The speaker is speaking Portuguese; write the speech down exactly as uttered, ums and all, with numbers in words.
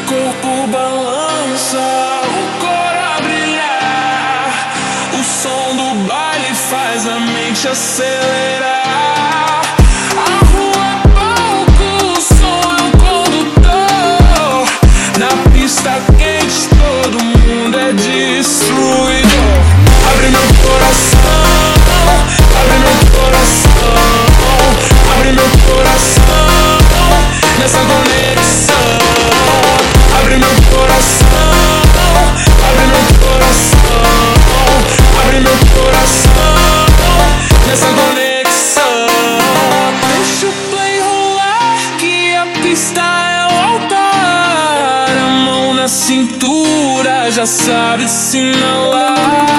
corpo balança, o cor a brilhar. O som do baile faz a mente acelerar. A rua é palco, o som é o condutor. Na pista quente todo mundo é destruidor. Abre meu coração, abre meu coração, abre meu coração nessa conexão. Abre meu coração, abre meu coração, abre meu coração nessa conexão. Deixa o play rolar que a pista é o altar. A mão na cintura já sabe assinalar.